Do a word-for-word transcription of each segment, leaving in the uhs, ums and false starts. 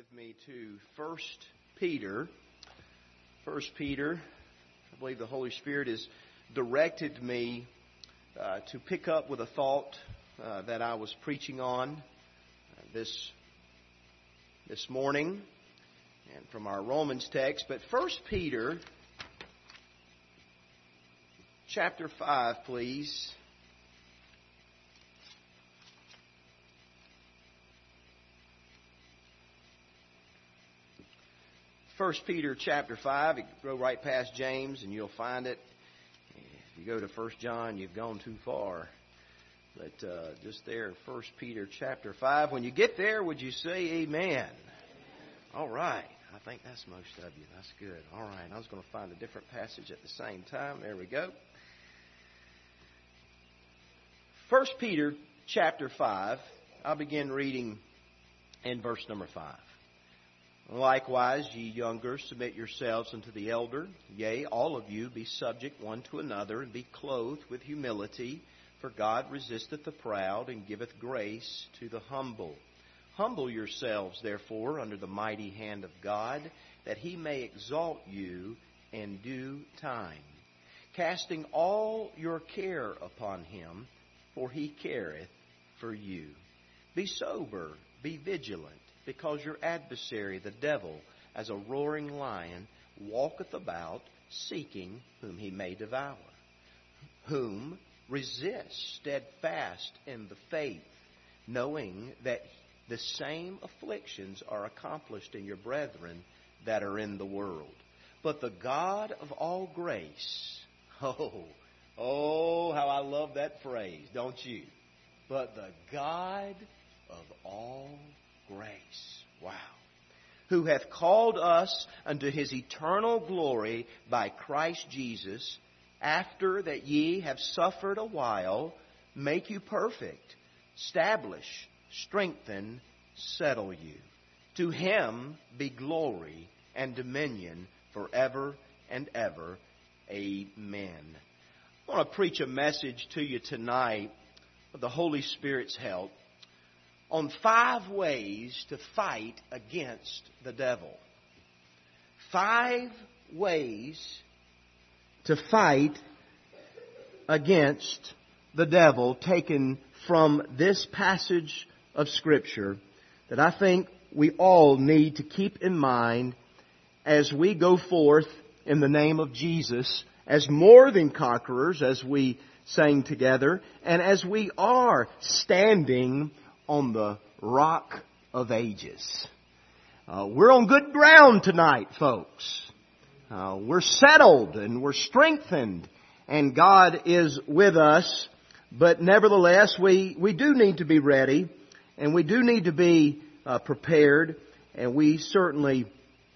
with me to First Peter. First Peter, I believe the Holy Spirit has directed me uh, to pick up with a thought uh, that I was preaching on uh, this this morning, and from our Romans text. But First Peter, chapter five, please. First Peter chapter five, you go right past James and you'll find it. If you go to First John, you've gone too far. But uh, just there in First Peter chapter five, when you get there, would you say amen? All right. I think that's most of you. That's good. All right. I was going to find a different passage at the same time. There we go. First Peter chapter five, I'll begin reading in verse number five. Likewise, ye younger, submit yourselves unto the elder. Yea, all of you, be subject one to another, and be clothed with humility. For God resisteth the proud, and giveth grace to the humble. Humble yourselves, therefore, under the mighty hand of God, that He may exalt you in due time, casting all your care upon Him, for He careth for you. Be sober, be vigilant. Because your adversary, the devil, as a roaring lion, walketh about, seeking whom he may devour. Whom resist steadfast in the faith, knowing that the same afflictions are accomplished in your brethren that are in the world. But the God of all grace, oh, oh, how I love that phrase, don't you? But the God of all grace. Grace. Wow. Who hath called us unto His eternal glory by Christ Jesus, after that ye have suffered a while, make you perfect, establish, strengthen, settle you. To Him be glory and dominion forever and ever. Amen. I want to preach a message to you tonight with the Holy Spirit's help on five ways to fight against the devil. Five ways to fight against the devil, taken from this passage of Scripture, that I think we all need to keep in mind as we go forth in the name of Jesus as more than conquerors, as we sang together, and as we are standing on the rock of ages. Uh, we're on good ground tonight, folks. Uh, we're settled and we're strengthened, and God is with us. But nevertheless, we, we do need to be ready, and we do need to be uh, prepared, and we certainly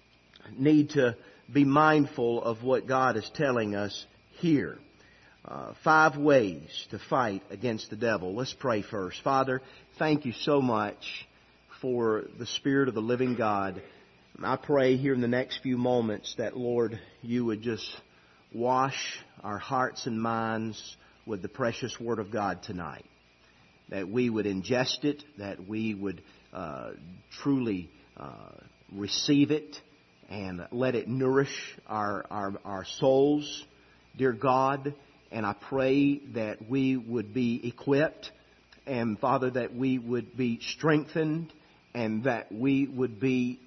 need to be mindful of what God is telling us here. Uh, five ways to fight against the devil. Let's pray first. Father, thank you so much for the Spirit of the living God. I pray here in the next few moments that, Lord, you would just wash our hearts and minds with the precious Word of God tonight. That we would ingest it, that we would uh, truly uh, receive it and let it nourish our, our, our souls, dear God. And I pray that we would be equipped, and Father, that we would be strengthened, and that we would be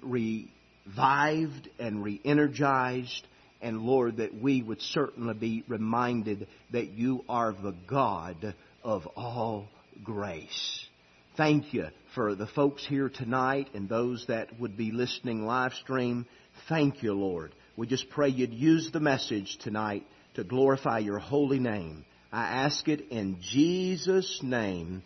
revived and re-energized, and Lord, that we would certainly be reminded that you are the God of all grace. Thank you for the folks here tonight and those that would be listening live stream. Thank you, Lord. We just pray you'd use the message tonight to glorify your holy name. I ask it in Jesus' name.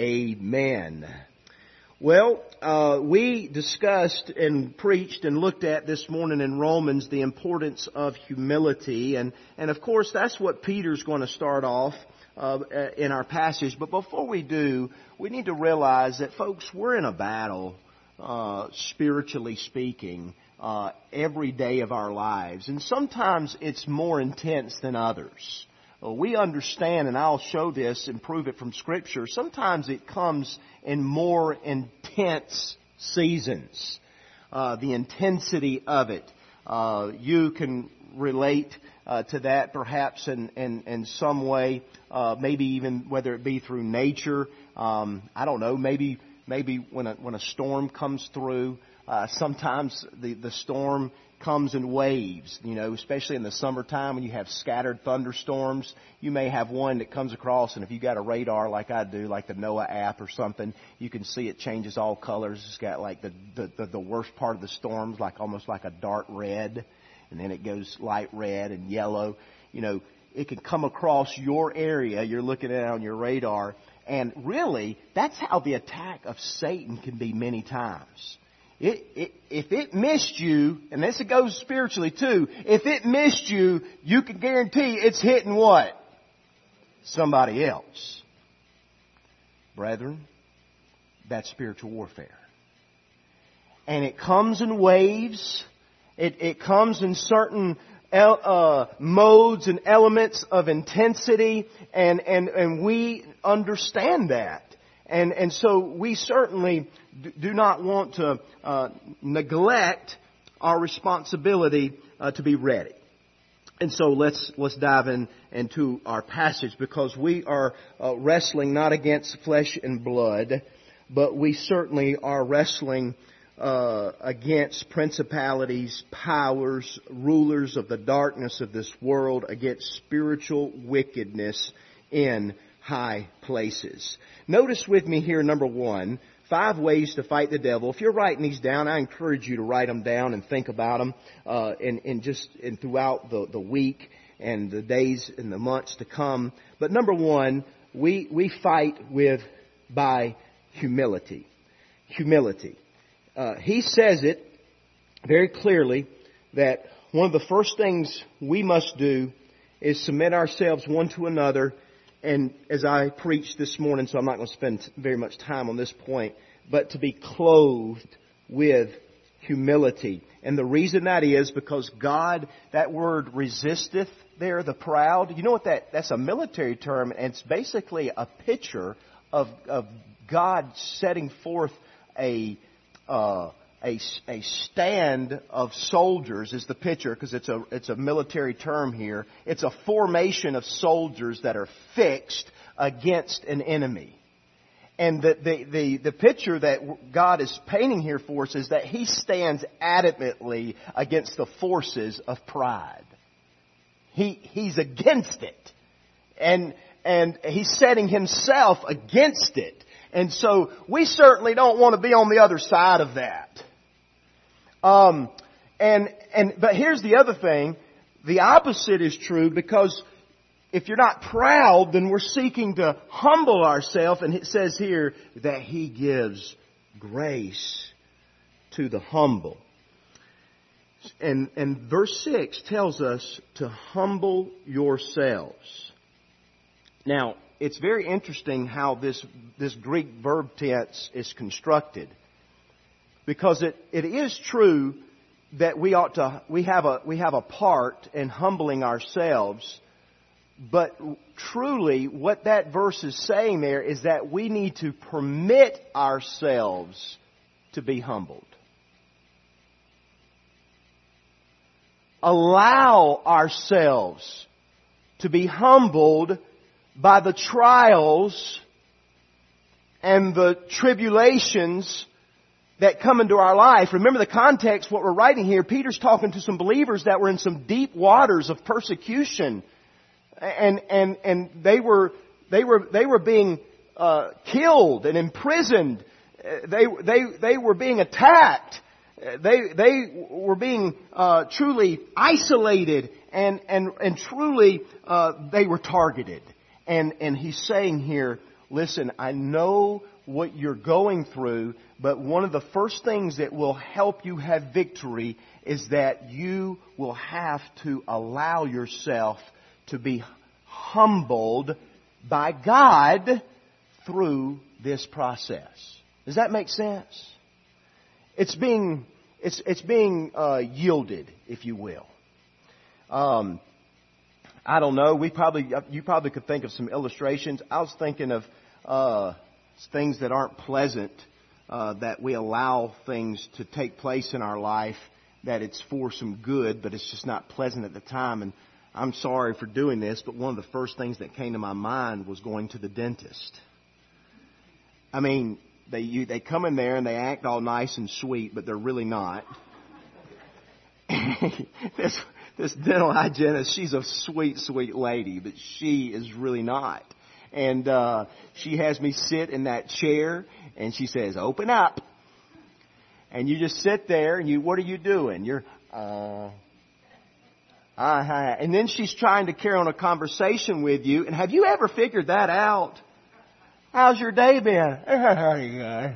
Amen. Well, uh, we discussed and preached and looked at this morning in Romans the importance of humility. And, and of course, that's what Peter's going to start off uh, in our passage. But before we do, we need to realize that, folks, we're in a battle, uh, spiritually speaking, Uh, every day of our lives. And sometimes it's more intense than others. Well, we understand, and I'll show this and prove it from Scripture, sometimes it comes in more intense seasons. uh, the intensity of it. Uh, you can relate uh, to that perhaps in, in, in some way, uh, maybe even whether it be through nature. Um, I don't know, maybe maybe when a, when a storm comes through, uh, sometimes the, the storm comes in waves, you know, especially in the summertime when you have scattered thunderstorms. You may have one that comes across, and if you got a radar like I do, like the NOAA app or something, you can see it changes all colors. It's got like the, the, the, the worst part of the storms, like almost like a dark red, and then it goes light red and yellow. You know, it can come across your area. You're looking at it on your radar, and really, that's how the attack of Satan can be many times. It, it, if it missed you, and this goes spiritually too, if it missed you, you can guarantee it's hitting what? Somebody else. Brethren, that's spiritual warfare. And it comes in waves. It, it comes in certain uh, modes and elements of intensity, and, and, and we understand that. And, and so we certainly do not want to uh, neglect our responsibility uh, to be ready. And so let's let's dive in into our passage, because we are uh, wrestling not against flesh and blood, but we certainly are wrestling uh, against principalities, powers, rulers of the darkness of this world, against spiritual wickedness in high places. Notice with me here, number one, five ways to fight the devil. If you're writing these down, I encourage you to write them down and think about them, uh, and, and just and throughout the, the week and the days and the months to come. But number one, we we fight with by humility. Humility. Uh, he says it very clearly that one of the first things we must do is submit ourselves one to another. And as I preached this morning, so I'm not going to spend very much time on this point, but to be clothed with humility. And the reason that is because God, that word resisteth there, the proud, you know what that, that's a military term, and it's basically a picture of, of God setting forth a, uh, a, a stand of soldiers is the picture, because it's a, it's a military term here. It's a formation of soldiers that are fixed against an enemy. And the, the, the, the picture that God is painting here for us is that He stands adamantly against the forces of pride. He, he's against it. And, and He's setting Himself against it. And so we certainly don't want to be on the other side of that. Um, and, and, but here's the other thing. The opposite is true, because if you're not proud, then we're seeking to humble ourselves. And it says here that He gives grace to the humble. And, and verse six tells us to humble yourselves. Now, it's very interesting how this, this Greek verb tense is constructed. Because it, it is true that we ought to, we have a, we have a part in humbling ourselves. But truly, what that verse is saying there is that we need to permit ourselves to be humbled. Allow ourselves to be humbled by the trials and the tribulations that come into our life. Remember the context, what we're writing here. Peter's talking to some believers that were in some deep waters of persecution. And, and, and they were, they were, they were being, uh, killed and imprisoned. They, they, they were being attacked. They, they were being, uh, truly isolated and, and, and truly, uh, they were targeted. And, and he's saying here, listen, I know what you're going through, but one of the first things that will help you have victory is that you will have to allow yourself to be humbled by God through this process. Does that make sense? It's being it's it's being uh, yielded, if you will. Um, I don't know. We probably you probably could think of some illustrations. I was thinking of uh, things that aren't pleasant uh, that we allow things to take place in our life, that it's for some good, but it's just not pleasant at the time. And I'm sorry for doing this, but one of the first things that came to my mind was going to the dentist. I mean, they you, they come in there and they act all nice and sweet, but they're really not. this this dental hygienist, she's a sweet, sweet lady, but she is really not. And uh, she has me sit in that chair, and she says, "Open up." And you just sit there, and you, what are you doing? You're, uh, uh-huh. And then she's trying to carry on a conversation with you. And have you ever figured that out? How's your day been? How are you going?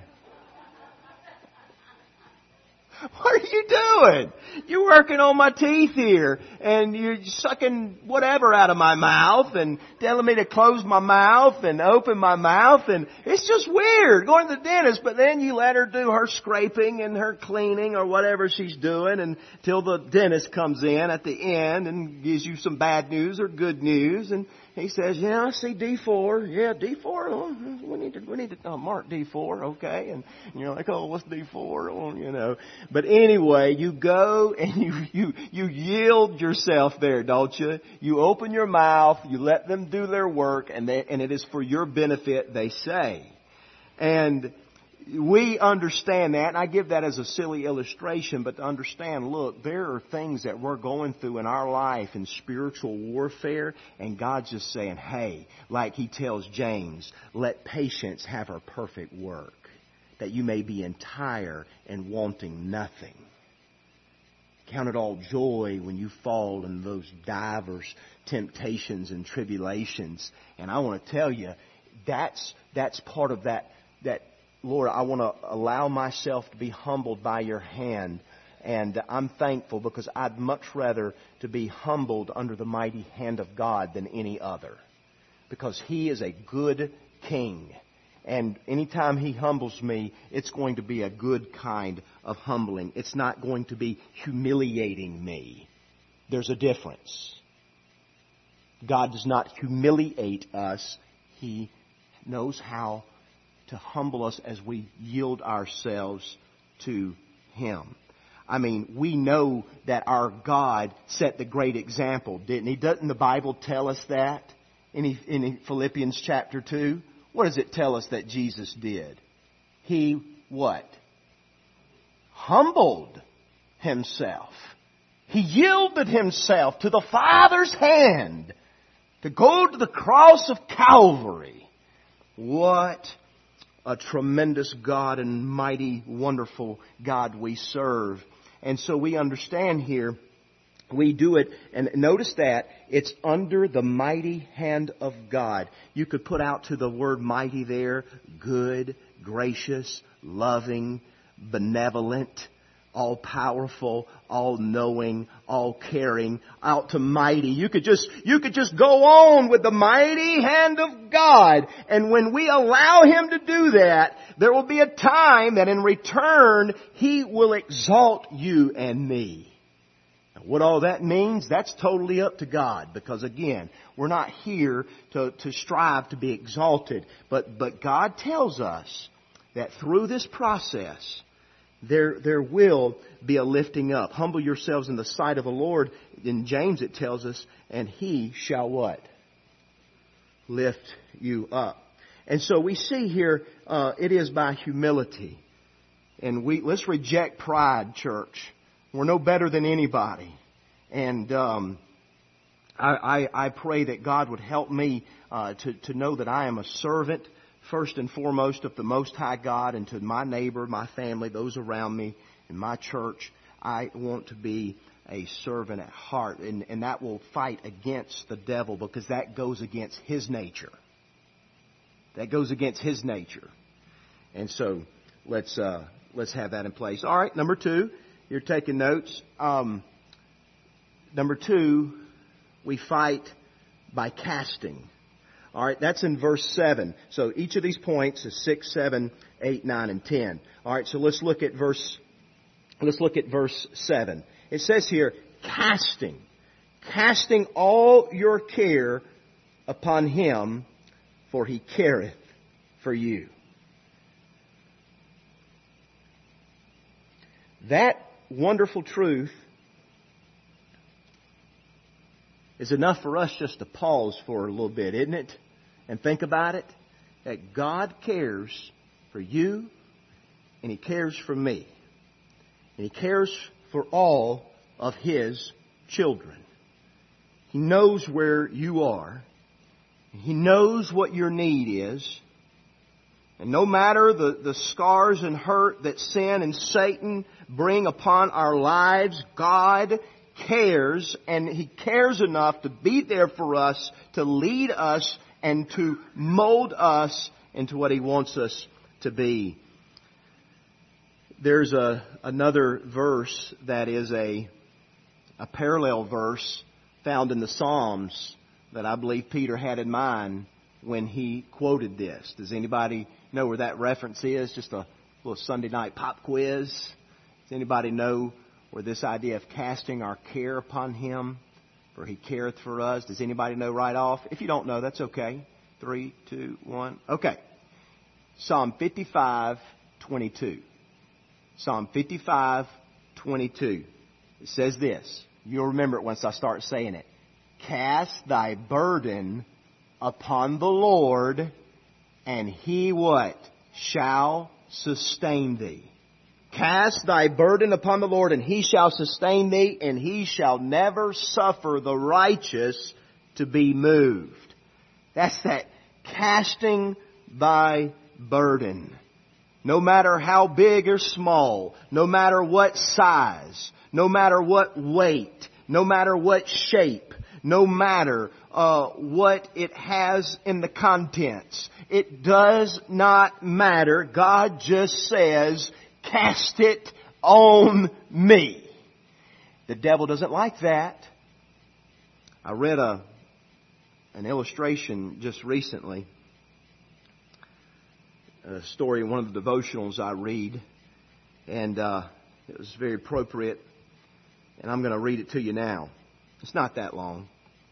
What are you doing? You're working on my teeth here, and you're sucking whatever out of my mouth and telling me to close my mouth and open my mouth, and it's just weird going to the dentist. But then you let her do her scraping and her cleaning or whatever she's doing until the dentist comes in at the end and gives you some bad news or good news, and he says, "Yeah, I see D four. Yeah, D four. Oh, we need to we need to oh, mark D four, okay?" And you're like, "Oh, what's D four?" Oh, you know. But anyway, you go and you you you yield yourself there, don't you? You open your mouth, you let them do their work, and they, and it is for your benefit, they say. And we understand that, and I give that as a silly illustration, but to understand, look, there are things that we're going through in our life in spiritual warfare, and God's just saying, hey, like He tells James, let patience have her perfect work, that you may be entire and wanting nothing. Count it all joy when you fall in those divers temptations and tribulations. And I want to tell you, that's that's part of that that Lord, I want to allow myself to be humbled by your hand. And I'm thankful because I'd much rather to be humbled under the mighty hand of God than any other. Because He is a good King. And anytime He humbles me, it's going to be a good kind of humbling. It's not going to be humiliating me. There's a difference. God does not humiliate us. He knows how to humble us as we yield ourselves to Him. I mean, we know that our God set the great example, didn't He? Doesn't the Bible tell us that in, in Philippians chapter two? What does it tell us that Jesus did? He what? Humbled Himself. He yielded Himself to the Father's hand to go to the cross of Calvary. What a tremendous God and mighty, wonderful God we serve. And so we understand here, we do it, and notice that it's under the mighty hand of God. You could put out to the word mighty there, good, gracious, loving, benevolent, all-powerful, all-knowing, all-caring, out to mighty. You could just, you could just go on with the mighty hand of God. And when we allow Him to do that, there will be a time that in return, He will exalt you and me. Now, what all that means, that's totally up to God. Because again, we're not here to, to strive to be exalted. But, but God tells us that through this process, There, there will be a lifting up. Humble yourselves in the sight of the Lord. In James it tells us, and He shall what? Lift you up. And so we see here, uh, it is by humility. And we, let's reject pride, church. We're no better than anybody. And, um, I, I, I pray that God would help me, uh, to, to know that I am a servant, first and foremost, of the Most High God, and to my neighbor, my family, those around me, and my church. I want to be a servant at heart, and, and that will fight against the devil, because that goes against his nature. That goes against his nature. And so let's uh, let's have that in place. All right, number two, you're taking notes. Um, number two, we fight by casting. All right, that's in verse seven. So each of these points is six, seven, eight, nine, and ten. All right, so let's look at verse. Let's look at verse seven. It says here, casting, casting all your care upon Him, for He careth for you. That wonderful truth is enough for us just to pause for a little bit, isn't it? And think about it. That God cares for you, and He cares for me. And He cares for all of His children. He knows where you are. He knows what your need is. And no matter the, the scars and hurt that sin and Satan bring upon our lives, God cares, and He cares enough to be there for us, to lead us, and to mold us into what He wants us to be. There's a another verse that is a a parallel verse found in the Psalms that I believe Peter had in mind when he quoted this. Does anybody know where that reference is? Just a little Sunday night pop quiz. Does anybody know where this idea of casting our care upon Him, for He careth for us? Does anybody know right off? If you don't know, that's okay. Three, two, one. Okay. Psalm fifty-five, twenty-two. Psalm fifty-five, twenty-two. It says this. You'll remember it once I start saying it. Cast thy burden upon the Lord, and He what? Shall sustain thee. Cast thy burden upon the Lord, and He shall sustain thee, and He shall never suffer the righteous to be moved. That's that casting thy burden. No matter how big or small, no matter what size, no matter what weight, no matter what shape, no matter uh, what it has in the contents, it does not matter. God just says, cast it on me. The devil doesn't like that. I read a an illustration just recently. A story in one of the devotionals I read. And uh, it was very appropriate. And I'm going to read it to you now. It's not that long.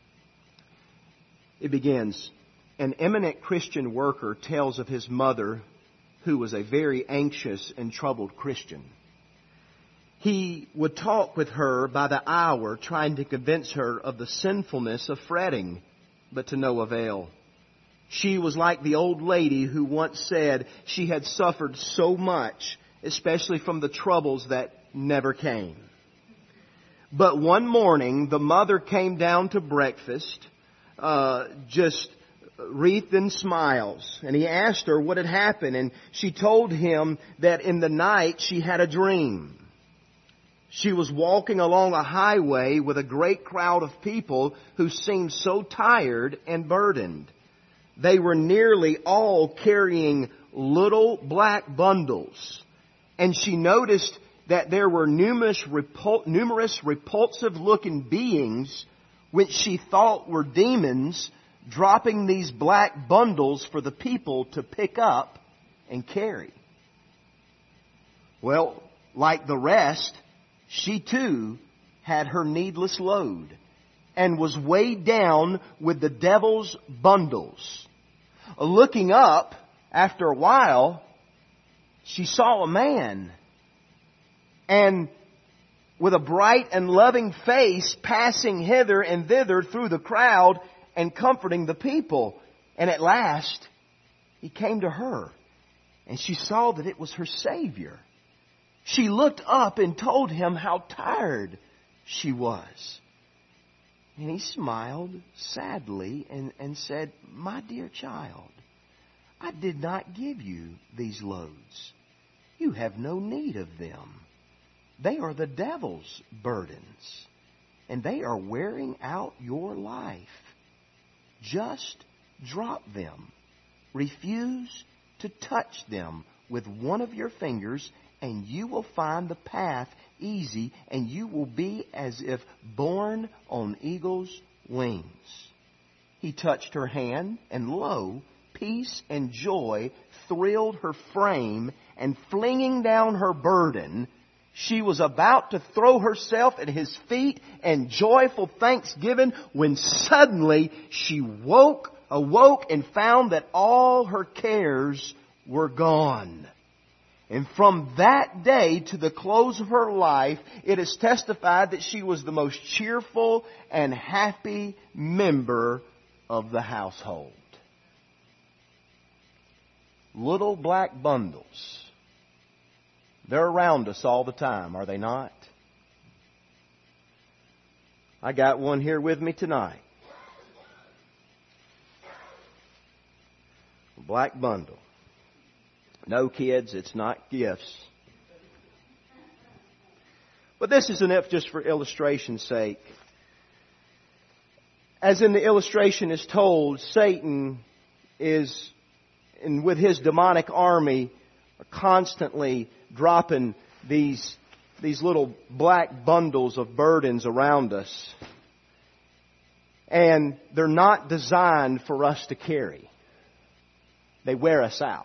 It begins, an eminent Christian worker tells of his mother, who was a very anxious and troubled Christian. He would talk with her by the hour, trying to convince her of the sinfulness of fretting, but to no avail. She was like the old lady who once said she had suffered so much, especially from the troubles that never came. But one morning, the mother came down to breakfast, uh, just wreathed in smiles. And he asked her what had happened. And she told him that in the night she had a dream. She was walking along a highway with a great crowd of people who seemed so tired and burdened. They were nearly all carrying little black bundles. And she noticed that there were numerous, repul- numerous repulsive-looking beings which she thought were demons dropping these black bundles for the people to pick up and carry. Well, like the rest, she too had her needless load and was weighed down with the devil's bundles. Looking up, after a while, she saw a man. And with a bright and loving face passing hither and thither through the crowd and comforting the people. And at last, he came to her. And she saw that it was her Savior. She looked up and told him how tired she was. And he smiled sadly and, and said, "My dear child, I did not give you these loads. You have no need of them. They are the devil's burdens, and they are wearing out your life. Just drop them. Refuse to touch them with one of your fingers, and you will find the path easy, and you will be as if borne on eagle's wings." He touched her hand, and lo, peace and joy thrilled her frame, and flinging down her burden, she was about to throw herself at his feet in joyful thanksgiving when suddenly she woke, awoke and found that all her cares were gone. And from that day to the close of her life, it is testified that she was the most cheerful and happy member of the household. Little black bundles. They're around us all the time, are they not? I got one here with me tonight. A black bundle. No, kids, it's not gifts. But this is enough just for illustration's sake. As in the illustration is told, Satan is, and with his demonic army, are constantly dropping these, these little black bundles of burdens around us. And they're not designed for us to carry. They wear us out.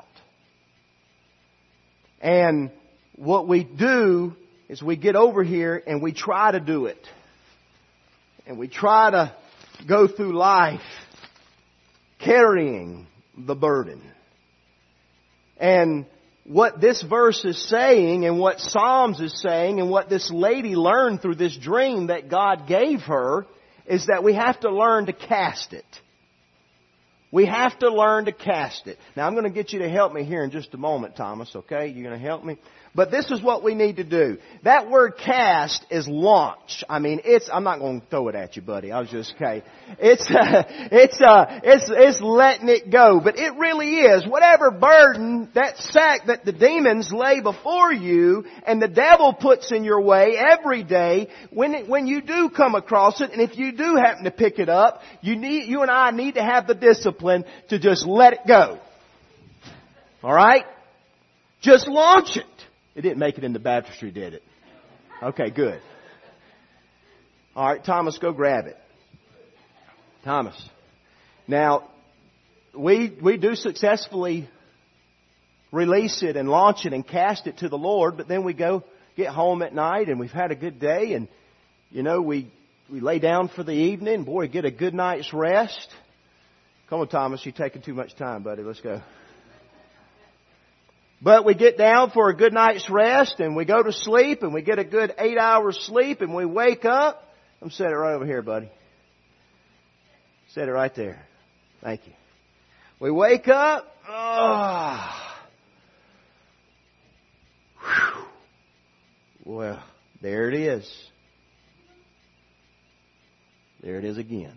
And what we do is we get over here and we try to do it. And we try to go through life carrying the burden. And what this verse is saying and what Psalms is saying and what this lady learned through this dream that God gave her is that we have to learn to cast it. We have to learn to cast it. Now I'm going to get you to help me here in just a moment, Thomas, okay? You're going to help me? But this is what we need to do. That word cast is launch. I mean, it's, I'm not going to throw it at you, buddy. I was just, okay. It's, uh, it's, uh, it's, it's letting it go. But it really is. Whatever burden, that sack that the demons lay before you and the devil puts in your way every day, when it, when you do come across it, and if you do happen to pick it up, you need, you and I need to have the discipline to just let it go. Alright? Just launch it. It didn't make it into baptistry, did it? Okay, good. All right, Thomas, go grab it. Thomas. Now, we we do successfully release it and launch it and cast it to the Lord, but then we go get home at night and we've had a good day and, you know, we, we lay down for the evening. Boy, get a good night's rest. Come on, Thomas, you're taking too much time, buddy. Let's go. But we get down for a good night's rest and we go to sleep and we get a good eight hours sleep and we wake up. I'm set it right over here, buddy. Set it right there. Thank you. We wake up. Oh. Well, there it is. There it is again.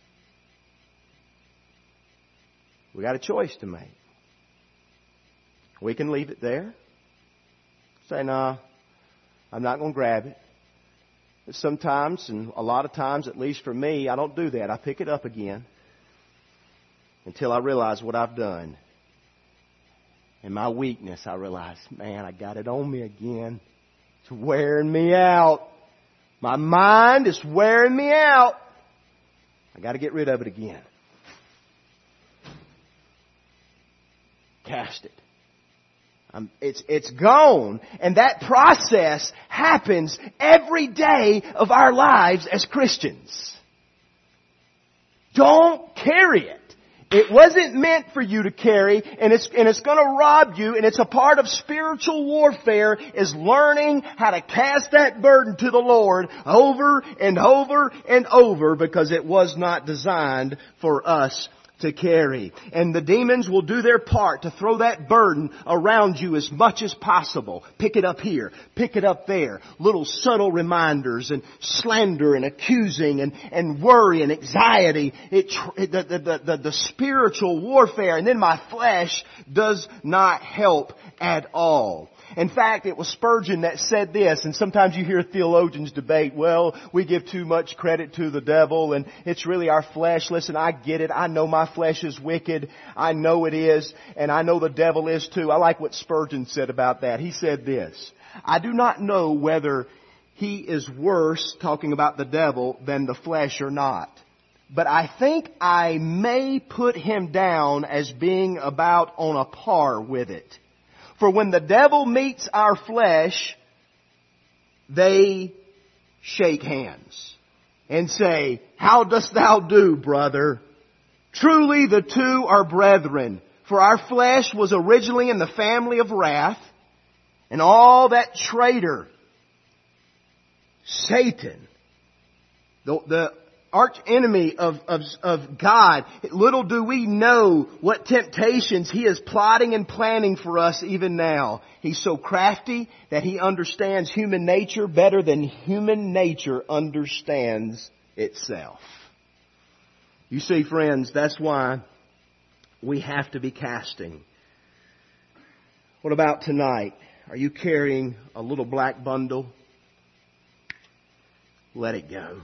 We got a choice to make. We can leave it there. Say, no, I'm not going to grab it. But sometimes, and a lot of times, at least for me, I don't do that. I pick it up again until I realize what I've done. In my weakness, I realize, man, I got it on me again. It's wearing me out. My mind is wearing me out. I got to get rid of it again. Cast it. Um, it's, it's gone. And that process happens every day of our lives as Christians. Don't carry it. It wasn't meant for you to carry, and it's, and it's going to rob you, and it's a part of spiritual warfare, is learning how to cast that burden to the Lord over and over and over, because it was not designed for us to carry. And the demons will do their part to throw that burden around you as much as possible. Pick it up here. Pick it up there. Little subtle reminders and slander and accusing and, and worry and anxiety. It, the, the, the, the spiritual warfare. And then my flesh does not help at all. In fact, it was Spurgeon that said this, and sometimes you hear theologians debate, well, we give too much credit to the devil, and it's really our flesh. Listen, I get it. I know my flesh is wicked. I know it is, and I know the devil is too. I like what Spurgeon said about that. He said this, I do not know whether he is worse, talking about the devil, than the flesh or not. But I think I may put him down as being about on a par with it. For when the devil meets our flesh, they shake hands and say, how dost thou do, brother? Truly the two are brethren. For our flesh was originally in the family of wrath, And all that traitor, Satan, the, the arch enemy of, of, of God, little do we know what temptations he is plotting and planning for us even now. He's so crafty that he understands human nature better than human nature understands itself. You see, friends, that's why we have to be casting. What about tonight? Are you carrying a little black bundle? Let it go.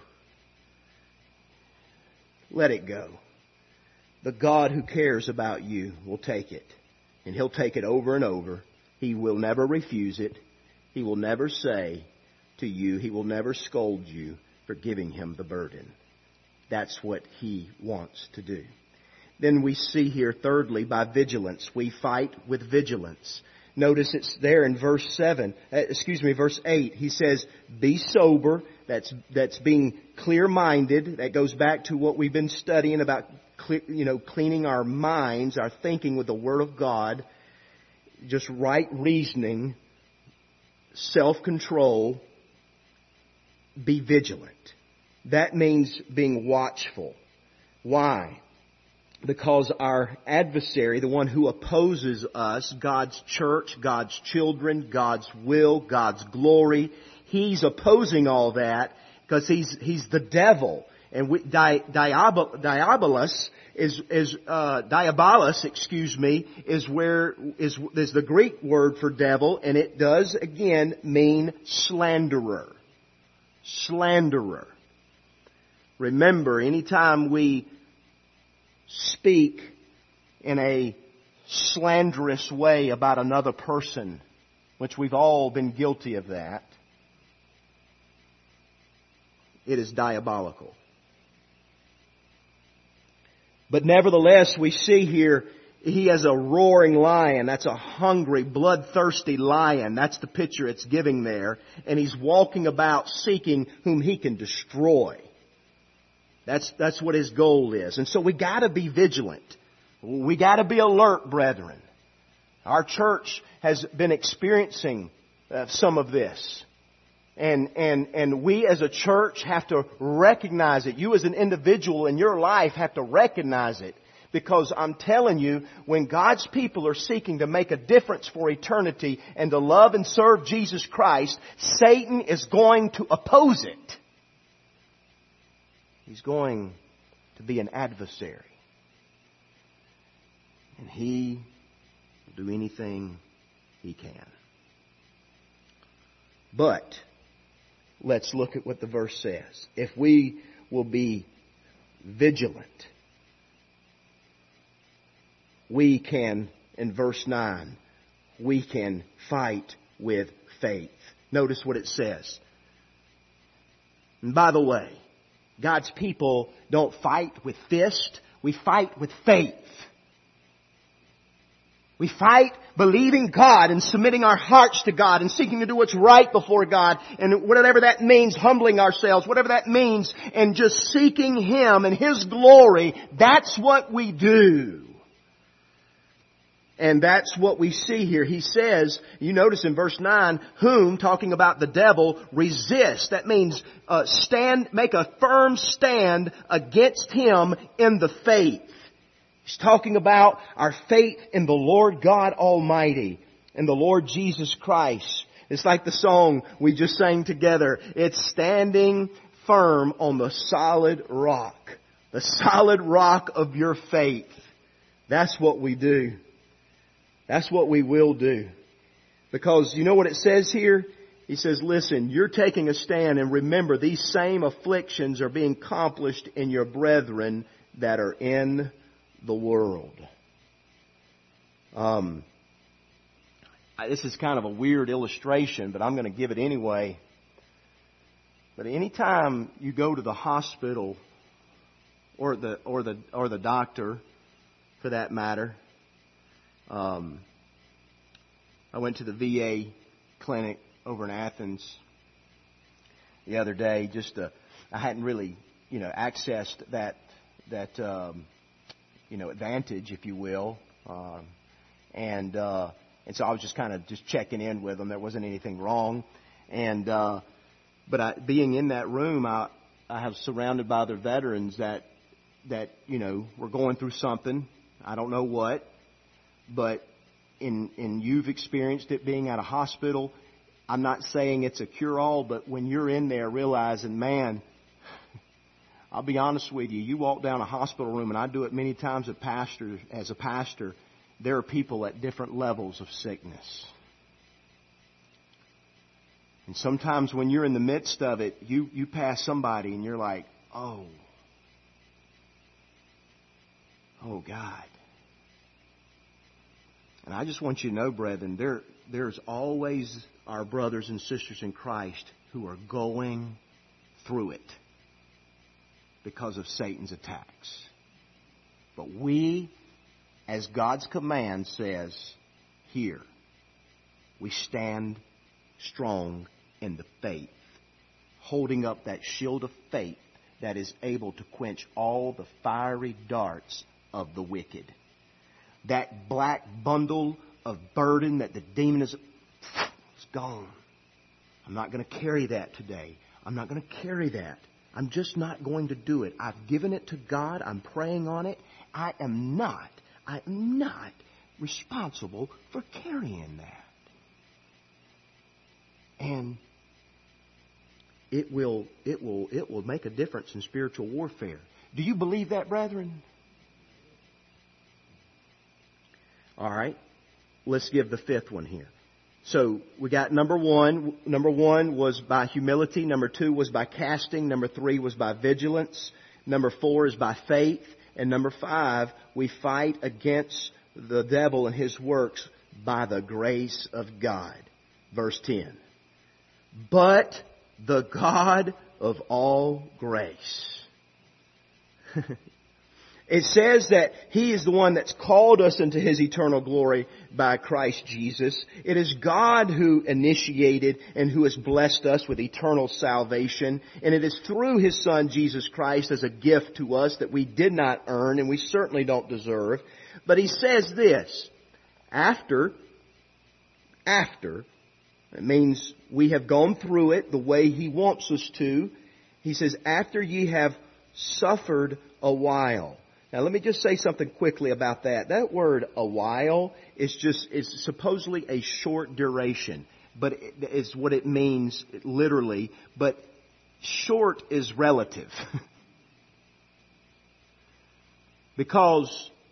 Let it go. The God who cares about you will take it. And He'll take it over and over. He will never refuse it. He will never say to you, He will never scold you for giving Him the burden. That's what He wants to do. Then we see here, thirdly, by vigilance. We fight with vigilance. Notice it's there in verse seven, uh, excuse me, verse eight. He says, be sober. That's, that's being clear-minded. That goes back to what we've been studying about, clear, you know, cleaning our minds, our thinking with the Word of God. Just right reasoning, self-control. Be vigilant. That means being watchful. Why? Because our adversary, the one who opposes us, God's church, God's children, God's will, God's glory, he's opposing all that because he's he's the devil. And we, di, diabol, diabolos is is uh, diabolos, excuse me, is where is is the Greek word for devil, and it does again mean slanderer. Slanderer. Remember, anytime we speak in a slanderous way about another person, which we've all been guilty of that, it is diabolical. But nevertheless, we see here, he has a roaring lion. That's a hungry, bloodthirsty lion. That's the picture it's giving there. And he's walking about seeking whom he can destroy. That's, that's what his goal is. And so we gotta be vigilant. We gotta be alert, brethren. Our church has been experiencing uh, some of this. And, and, and we as a church have to recognize it. You as an individual in your life have to recognize it. Because I'm telling you, when God's people are seeking to make a difference for eternity and to love and serve Jesus Christ, Satan is going to oppose it. He's going to be an adversary. And he will do anything he can. But let's look at what the verse says. If we will be vigilant, we can, in verse nine, we can fight with faith. Notice what it says. And by the way, God's people don't fight with fist. We fight with faith. We fight believing God and submitting our hearts to God and seeking to do what's right before God. And whatever that means, humbling ourselves, whatever that means, and just seeking Him and His glory, that's what we do. And that's what we see here. He says, you notice in verse nine, whom, talking about the devil, resist. That means uh, stand, make a firm stand against him in the faith. He's talking about our faith in the Lord God Almighty, in the Lord Jesus Christ. It's like the song we just sang together. It's standing firm on the solid rock. The solid rock of your faith. That's what we do. That's what we will do. Because you know what it says here? He says, listen, you're taking a stand, and remember, these same afflictions are being accomplished in your brethren that are in the world. Um, this is kind of a weird illustration, but I'm going to give it anyway. But anytime you go to the hospital or the or the or the doctor, for that matter, um, I went to the V A clinic over in Athens the other day. Just to, I hadn't really, you know, accessed that that. Um, you know, advantage, if you will. Um, and uh, And so I was just kind of just checking in with them. There wasn't anything wrong. And, uh, but I, being in that room, I, I have surrounded by other veterans that, that, you know, were going through something. I don't know what, but in, in you've experienced it being at a hospital. I'm not saying it's a cure-all, but when you're in there realizing, man, I'll be honest with you, you walk down a hospital room, and I do it many times as a pastor, as a pastor, there are people at different levels of sickness. And sometimes when you're in the midst of it, you, you pass somebody and you're like, oh, oh God. And I just want you to know, brethren, there, there's always our brothers and sisters in Christ who are going through it because of Satan's attacks. But we, as God's command says here, we stand strong in the faith, holding up that shield of faith that is able to quench all the fiery darts of the wicked. That black bundle of burden that the demon is, it's gone. I'm not going to carry that today. I'm not going to carry that. I'm just not going to do it. I've given it to God. I'm praying on it. I am not, I am not responsible for carrying that. And it will, it will, it will make a difference in spiritual warfare. Do you believe that, brethren? All right. Let's give the fifth one here. So we got number one. Number one was by humility. Number two was by casting. Number three was by vigilance. Number four is by faith. And number five, we fight against the devil and his works by the grace of God. Verse ten. But the God of all grace. It says that He is the one that's called us into His eternal glory by Christ Jesus. It is God who initiated and who has blessed us with eternal salvation. And it is through His Son, Jesus Christ, as a gift to us that we did not earn and we certainly don't deserve. But He says this, after, after, it means we have gone through it the way He wants us to. He says, after ye have suffered a while. Now let me just say something quickly about that. That word, a while, is just, is supposedly a short duration. But it's what it means literally. But short is relative. Because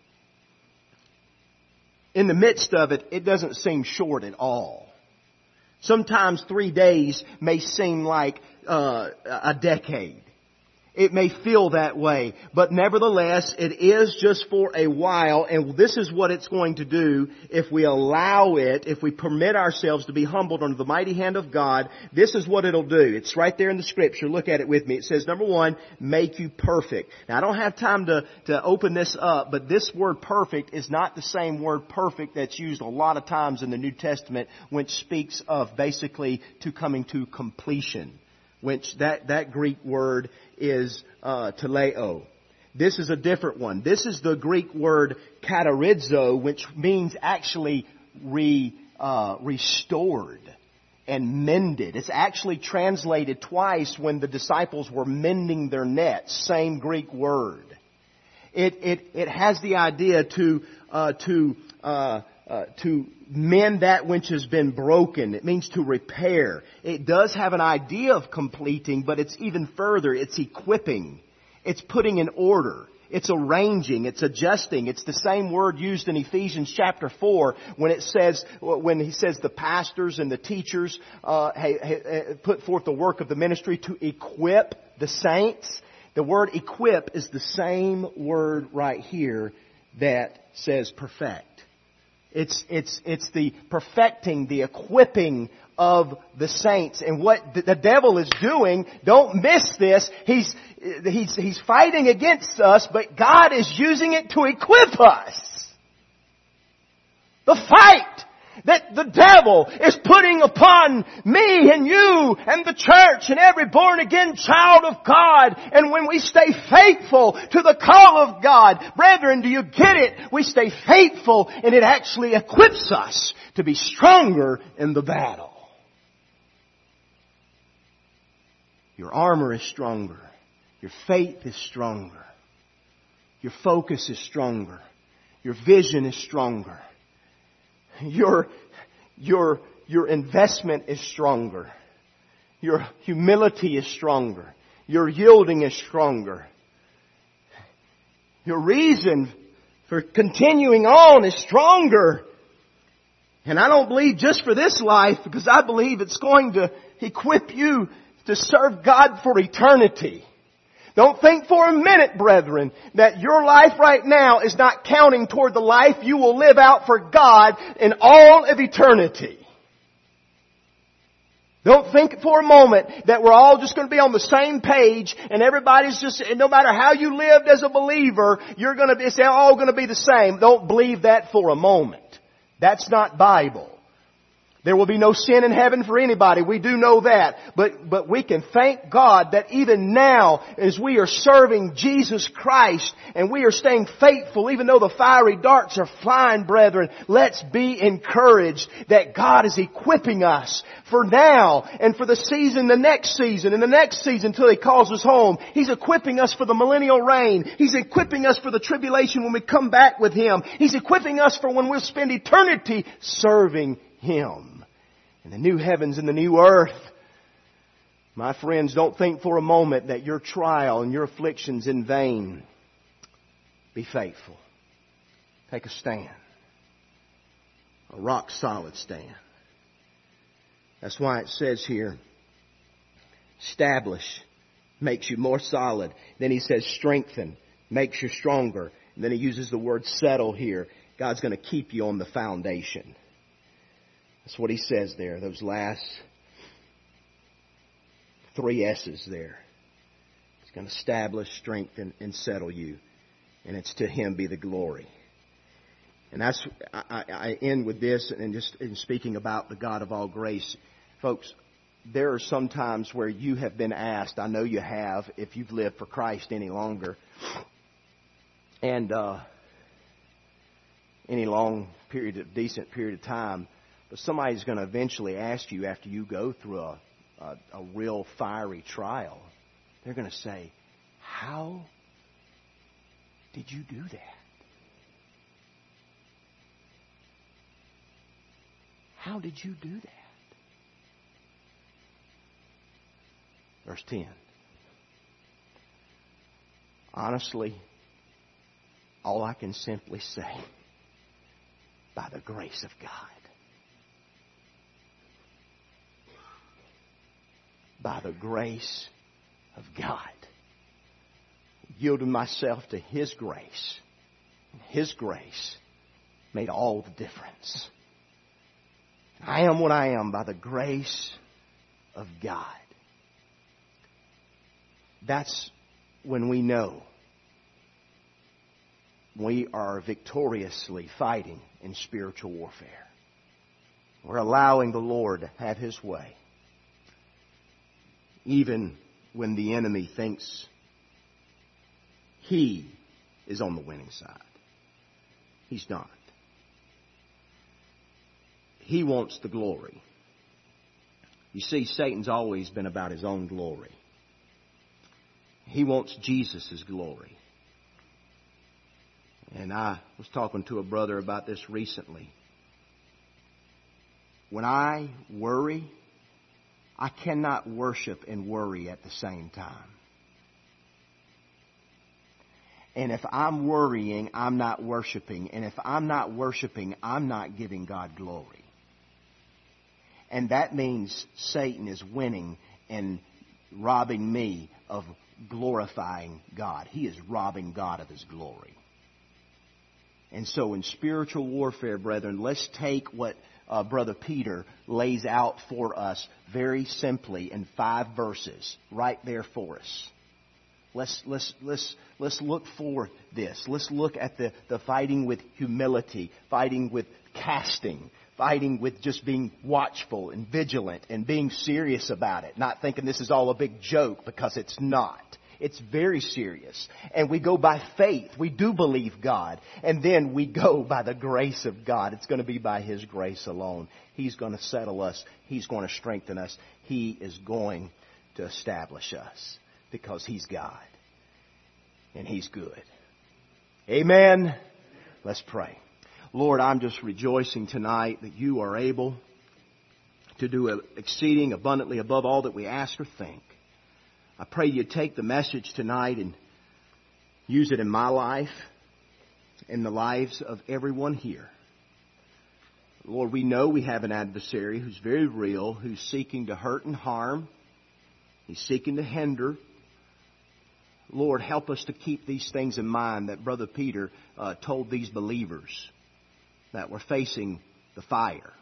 in the midst of it, it doesn't seem short at all. Sometimes three days may seem like uh, a decade. It may feel that way, but nevertheless, it is just for a while, and this is what it's going to do if we allow it, if we permit ourselves to be humbled under the mighty hand of God. This is what it'll do. It's right there in the Scripture. Look at it with me. It says, number one, make you perfect. Now, I don't have time to, to open this up, but this word perfect is not the same word perfect that's used a lot of times in the New Testament, which speaks of basically to coming to completion. Which that, that Greek word is uh, teleo. This is a different one. This is the Greek word katarizo, which means actually re, uh, restored and mended. It's actually translated twice when the disciples were mending their nets. Same Greek word. It it it has the idea to uh, to uh, uh, to mend that which has been broken. It means to repair. It does have an idea of completing, but it's even further. It's equipping. It's putting in order. It's arranging. It's adjusting. It's the same word used in Ephesians chapter four when it says, when he says the pastors and the teachers uh, put forth the work of the ministry to equip the saints. The word equip is the same word right here that says perfect. It's, it's, it's the perfecting, the equipping of the saints. And what the devil is doing, don't miss this, he's, he's, he's fighting against us, but God is using it to equip us. The fight that the devil is putting upon me and you and the church and every born again child of God. And when we stay faithful to the call of God, brethren, do you get it? We stay faithful and it actually equips us to be stronger in the battle. Your armor is stronger. Your faith is stronger. Your focus is stronger. Your vision is stronger. Your, your, your investment is stronger. Your humility is stronger. Your yielding is stronger. Your reason for continuing on is stronger. And I don't believe just for this life, because I believe it's going to equip you to serve God for eternity. Don't think for a minute, brethren, that your life right now is not counting toward the life you will live out for God in all of eternity. Don't think for a moment that we're all just going to be on the same page and everybody's just, no matter how you lived as a believer, you're going to be, it's all going to be the same. Don't believe that for a moment. That's not Bible. There will be no sin in heaven for anybody. We do know that. But, but we can thank God that even now, as we are serving Jesus Christ and we are staying faithful, even though the fiery darts are flying, brethren, let's be encouraged that God is equipping us for now and for the season, the next season, and the next season till He calls us home. He's equipping us for the millennial reign. He's equipping us for the tribulation when we come back with Him. He's equipping us for when we'll spend eternity serving Him. In the new heavens and the new earth. My friends, don't think for a moment that your trial and your affliction's in vain. Be faithful. Take a stand. A rock solid stand. That's why it says here, establish makes you more solid. Then he says strengthen makes you stronger. And then he uses the word settle here. God's going to keep you on the foundation. That's what he says there, those last three S's there. He's going to establish, strengthen, and settle you. And it's to Him be the glory. And that's, I, I end with this and just in speaking about the God of all grace. Folks, there are some times where you have been asked, I know you have, if you've lived for Christ any longer, and uh, any long period, of decent period of time, but somebody's going to eventually ask you after you go through a, a, a real fiery trial, they're going to say, how did you do that? How did you do that? Verse ten. Honestly, all I can simply say, by the grace of God. By the grace of God. Yielded myself to His grace. His grace made all the difference. I am what I am by the grace of God. That's when we know we are victoriously fighting in spiritual warfare. We're allowing the Lord to have His way. Even when the enemy thinks he is on the winning side. He's not. He wants the glory. You see, Satan's always been about his own glory. He wants Jesus' glory. And I was talking to a brother about this recently. When I worry, I cannot worship and worry at the same time. And if I'm worrying, I'm not worshiping. And if I'm not worshiping, I'm not giving God glory. And that means Satan is winning and robbing me of glorifying God. He is robbing God of His glory. And so in spiritual warfare, brethren, let's take what Uh, Brother Peter lays out for us very simply in five verses right there for us. Let's let's let's let's look for this. Let's look at the, the fighting with humility, fighting with casting, fighting with just being watchful and vigilant and being serious about it, not thinking this is all a big joke, because it's not. It's very serious. And we go by faith. We do believe God. And then we go by the grace of God. It's going to be by His grace alone. He's going to settle us. He's going to strengthen us. He is going to establish us, because He's God. And He's good. Amen. Let's pray. Lord, I'm just rejoicing tonight that You are able to do exceeding abundantly above all that we ask or think. I pray You take the message tonight and use it in my life, in the lives of everyone here. Lord, we know we have an adversary who's very real, who's seeking to hurt and harm. He's seeking to hinder. Lord, help us to keep these things in mind that Brother Peter uh, told these believers that were facing the fire.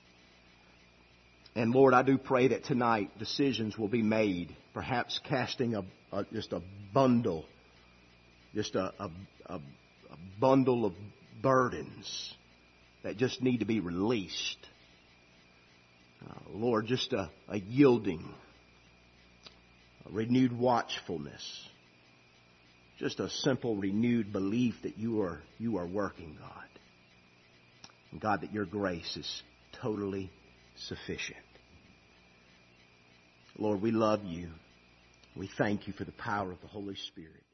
And Lord, I do pray that tonight decisions will be made, perhaps casting a, a just a bundle, just a, a, a, a bundle of burdens that just need to be released. Uh, Lord, just a, a yielding, a renewed watchfulness, just a simple renewed belief that you are you are working, God. And God, that Your grace is totally sufficient. Lord, we love You. We thank You for the power of the Holy Spirit.